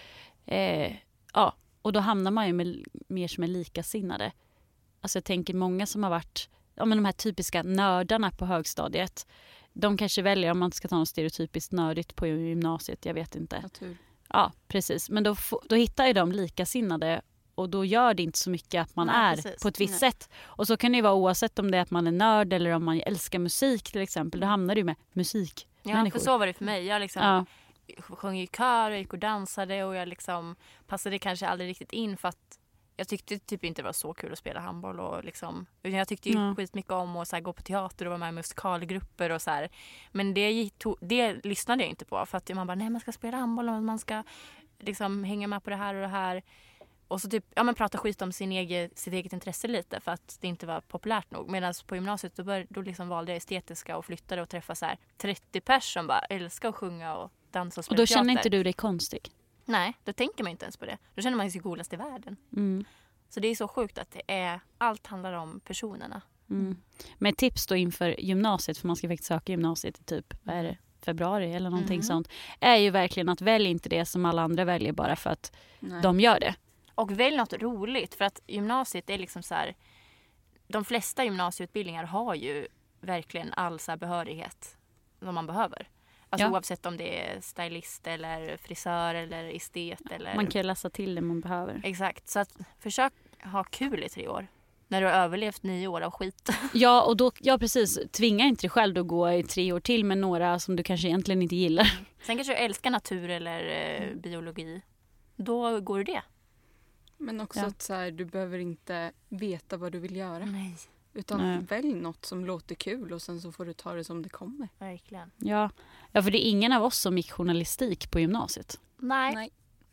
C: och då hamnar man ju mer som är likasinnade. Alltså jag tänker många som har varit men de här typiska nördarna på högstadiet. De kanske väljer, om man ska ta något stereotypiskt nördigt på gymnasiet, jag vet inte.
D: Natur.
C: Ja, precis. Men då hittar ju de likasinnade och då gör det inte så mycket att man är på ett visst sätt. Och så kan det ju vara oavsett om det är att man är nörd eller om man älskar musik till exempel. Då hamnar det ju med musik.
B: Ja, för så var det för mig. Jag liksom sjöng i kör och gick och dansade och jag liksom passade kanske aldrig riktigt in för att jag tyckte typ inte det var så kul att spela handboll och liksom, jag tyckte ju skitmycket om att så här, gå på teater och vara med i musikalgrupper och så här. Men det lyssnade jag inte på för att man bara, nej man ska spela handboll och man ska liksom hänga med på det här och det här. Och så typ, prata skit om sitt eget intresse lite för att det inte var populärt nog. Medan på gymnasiet då liksom valde jag estetiska och flyttade och träffade så här 30 personer som bara älskar att sjunga och dansa och spela teater.
C: Och då känner inte du dig konstig? Nej,
B: då tänker man inte ens på det. Då känner man sig coolast i världen. Så det är så sjukt att allt handlar om personerna.
C: Men tips då inför gymnasiet, för man ska faktiskt söka gymnasiet i typ, vad är det, februari eller någonting sånt, är ju verkligen att välja inte det som alla andra väljer bara för att de gör det.
B: Och välj något roligt, för att gymnasiet är liksom så här, de flesta gymnasieutbildningar har ju verkligen all så här behörighet som man behöver. Alltså oavsett om det är stylist eller frisör eller estet. Eller...
C: Man kan läsa till det man behöver.
B: Exakt. Så att försök ha kul i 3 år. När du har överlevt 9 år av skit.
C: Ja, och då, ja precis. Tvinga inte dig själv att gå i 3 år till med några som du kanske egentligen inte gillar.
B: Sen kanske du älskar natur eller biologi. Då går du det.
D: Men också att så här, du behöver inte veta vad du vill göra.
B: Nej.
D: Utan välj något som låter kul och sen så får du ta det som det kommer.
B: Verkligen.
C: Ja, för det är ingen av oss som gick journalistik på gymnasiet.
B: Nej.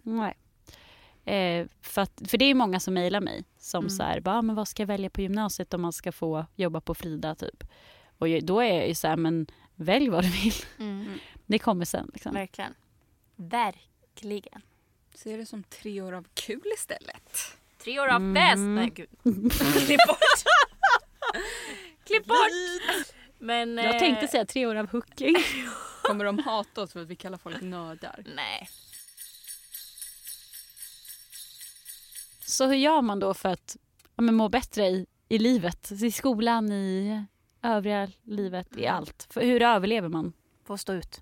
C: För det är många som mejlar mig som så här, men vad ska jag välja på gymnasiet om man ska få jobba på Frida typ. Och då är jag ju så här, men välj vad du vill. Det kommer sen liksom.
B: Verkligen. Verkligen.
D: Se det som 3 år av kul istället.
B: 3 år av bäst. Nej gud. Klipp bort. Klipp bort. Men
C: jag tänkte säga 3 år av hooking.
D: Kommer de hata oss för att vi kallar folk nördar?
B: Nej.
C: Så hur gör man då för att må bättre i livet? I skolan, i övriga livet, i allt? För hur överlever man?
B: Får stå ut.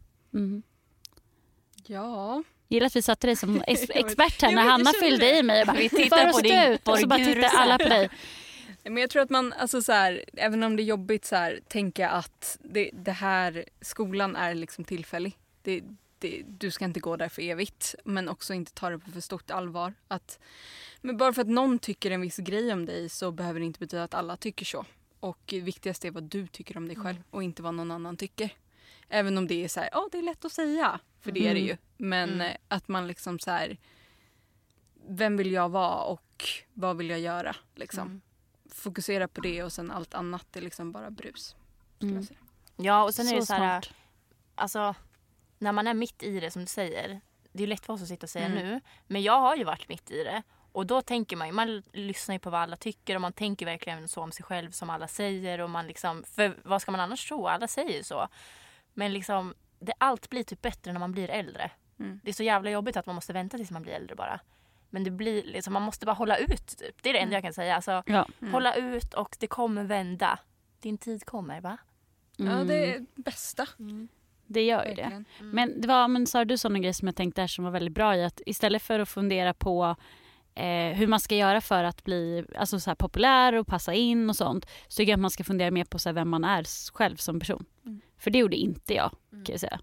D: Ja.
C: Gillar att vi satte dig som expert här när Hanna fyllde i mig. Och bara,
B: vi tittar på din
C: ut, och så bara tittar alla på dig.
D: Men jag tror att man, alltså så här, även om det är jobbigt så här, tänka att det här, skolan är liksom tillfällig. Du ska inte gå där för evigt, men också inte ta det på för stort allvar. Men bara för att någon tycker en viss grej om dig så behöver det inte betyda att alla tycker så. Och viktigast är vad du tycker om dig själv och inte vad någon annan tycker. Även om det är så här, det är lätt att säga, för det är det ju. Men att man liksom så här, vem vill jag vara och vad vill jag göra liksom. Fokusera på det och sen allt annat är liksom bara brus. Jag säga.
B: Ja, och sen är det så här,
C: smart.
B: alltså när man är mitt i det som du säger, det är lätt för oss att sitta och säga nu, men jag har ju varit mitt i det. Och då tänker man lyssnar ju på vad alla tycker och man tänker verkligen så om sig själv som alla säger och man liksom, för vad ska man annars tro? Alla säger så. Men liksom, allt blir typ bättre när man blir äldre. Det är så jävla jobbigt att man måste vänta tills man blir äldre bara. Men det blir liksom, man måste bara hålla ut typ. Det är det enda jag kan säga. Alltså, hålla ut och det kommer vända. Din tid kommer, va?
D: Ja, det är bästa.
C: Det gör ju det. Men sa du sån en grej som jag tänkte där som var väldigt bra i att istället för att fundera på hur man ska göra för att bli alltså så här populär och passa in och sånt, så tycker jag att man ska fundera mer på så här, vem man är själv som person. För det gjorde inte jag, kan jag säga.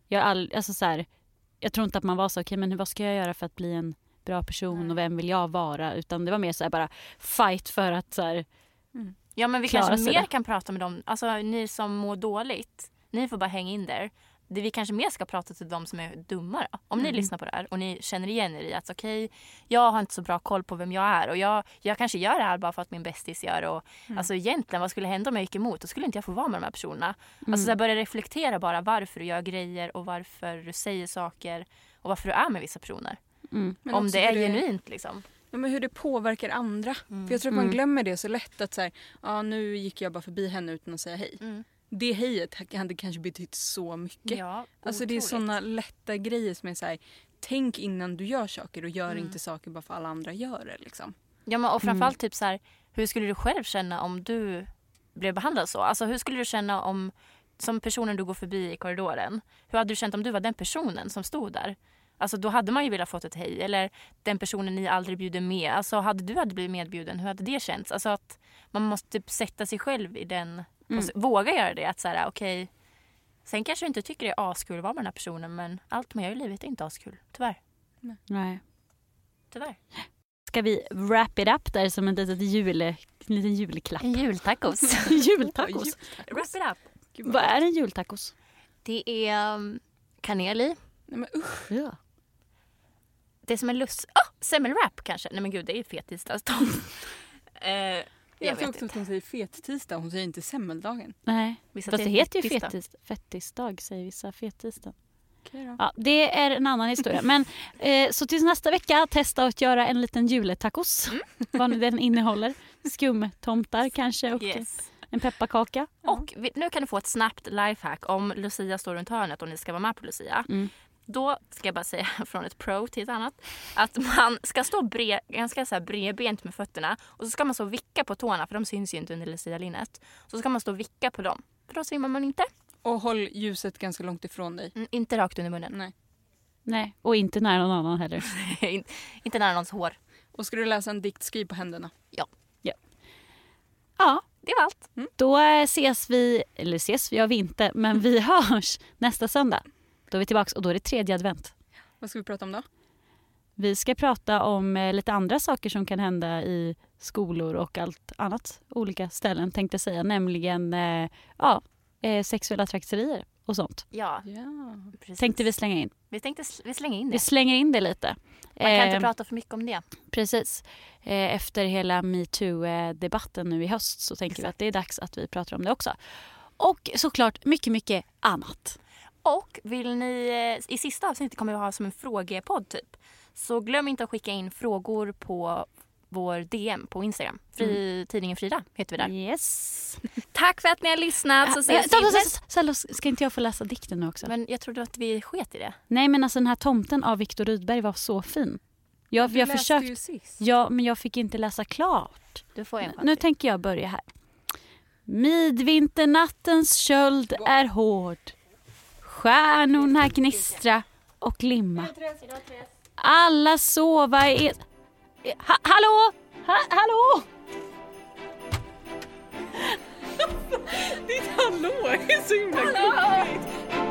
C: Jag tror inte att man var så, okej, men vad ska jag göra för att bli en bra person och vem vill jag vara? Utan det var mer så här, bara fight för att så här,
B: ja, men vi kanske mer kan prata med dem. Alltså ni som mår dåligt, ni får bara hänga in där. Det vi kanske mer ska prata till de som är dumma då. Om ni lyssnar på det här och ni känner igen er i att okej, jag har inte så bra koll på vem jag är och jag kanske gör det här bara för att min bästis gör och alltså egentligen vad skulle hända om jag gick emot? Då skulle inte jag få vara med de här personerna. Alltså så här, börja reflektera bara varför du gör grejer och varför du säger saker och varför du är med vissa personer. Om det är genuint liksom.
D: Ja, men hur det påverkar andra. För jag tror att man glömmer det så lätt att så här, nu gick jag bara förbi henne utan att säga hej. Det hejet hade kanske betytt så mycket.
B: Ja,
D: alltså det är såna lätta grejer som är så här, tänk innan du gör saker och gör inte saker bara för alla andra gör det liksom.
B: Ja, men och framförallt typ så här, hur skulle du själv känna om du blev behandlad så? Alltså hur skulle du känna om som personen du går förbi i korridoren? Hur hade du känt om du var den personen som stod där? Alltså då hade man ju velat fått ett hej. Eller den personen ni aldrig bjuder med. Alltså hade du blivit medbjuden, hur hade det känts? Alltså att man måste typ sätta sig själv i den. Våga göra det. Att så här, okej. Sen kanske du inte tycker det är askul att vara med den här personen. Men allt man gör i livet är inte askul. Tyvärr.
C: Nej.
B: Tyvärr.
C: Ska vi wrap it up där som en liten julklapp?
B: En jultacos.
C: Jultacos.
B: Wrap it up.
C: Vad är en jultacos?
B: Det är kanel i.
D: Nej men usch.
C: Ja.
B: Det är som en semmelwrap kanske. Nej men gud, det är ju fettisdagsdag.
D: Jag tror också att hon säger fettisdag. Hon säger inte semmeldagen.
C: Nej,
B: Vissa
C: fast det heter ju
B: fettisdag.
C: fettisdag säger vissa, fettisdag.
D: Okej då.
C: Ja, det är en annan historia. Men så tills nästa vecka testa att göra en liten juletacos. Vad nu den innehåller. Skumtomtar kanske och en pepparkaka.
B: Och nu kan du få ett snabbt lifehack om Lucia står runt hörnet och ni ska vara med på Lucia. Då ska jag bara säga från ett pro till ett annat att man ska stå ganska så här bredbent med fötterna och så ska man så vicka på tårna för de syns ju inte under Lucia-linnet. Så ska man stå och vicka på dem för då svimmar man inte.
D: Och håll ljuset ganska långt ifrån dig.
B: Inte rakt under munnen.
C: Nej, och inte nära någon annan heller.
B: Inte nära någons hår.
D: Och ska du läsa en dikt, skriv på händerna.
C: Ja.
B: Det var allt.
C: Då ses vi gör vi inte, men vi hörs nästa söndag. Då är vi tillbaka och då är det 3:e advent.
D: Vad ska vi prata om då?
C: Vi ska prata om lite andra saker som kan hända i skolor och allt annat olika ställen tänkte jag säga. Nämligen sexuella trakasserier och sånt.
B: Ja,
C: precis. Tänkte vi slänga in.
B: Vi slänger in det.
C: Vi slänger in det lite.
B: Man kan inte prata för mycket om det.
C: Precis. Efter hela MeToo-debatten nu i höst så tänker vi att det är dags att vi pratar om det också. Och såklart mycket, mycket annat.
B: Och vill ni, i sista avsnittet kommer vi ha som en frågepodd typ. Så glöm inte att skicka in frågor på vår DM på Instagram. Tidningen Frida heter vi där.
C: Yes.
B: Tack för att ni har lyssnat. Så ses vi.
C: Ska inte jag få läsa dikten nu också?
B: Men jag trodde att vi sket i det.
C: Nej, men alltså den här tomten av Viktor Rydberg var så fin. Jag försökte ju sist. Ja, men jag fick inte läsa klart.
B: Du får en chans.
C: Nu tänker jag börja här. Midvinternattens köld är hård. Stjärnorna gnistra och glimma. Alla sova i... Hallå! Hallå!
D: Ditt hallå är så himla gulligt.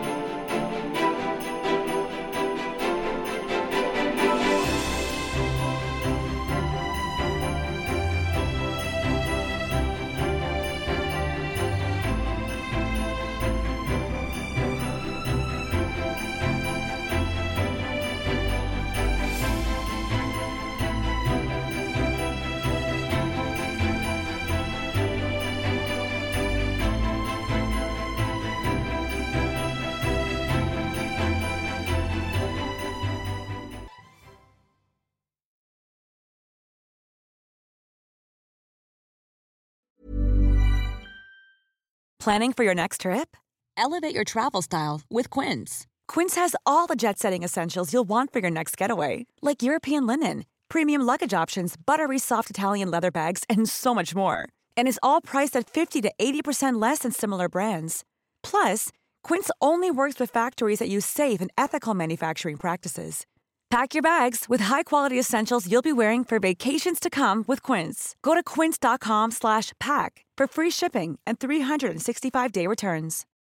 G: Planning for your next trip? Elevate your travel style with Quince. Quince has all the jet-setting essentials you'll want for your next getaway, like European linen, premium luggage options, buttery soft Italian leather bags, and so much more. And is all priced at 50 to 80% less than similar brands. Plus, Quince only works with factories that use safe and ethical manufacturing practices. Pack your bags with high-quality essentials you'll be wearing for vacations to come with Quince. Go to quince.com/pack for free shipping and 365-day returns.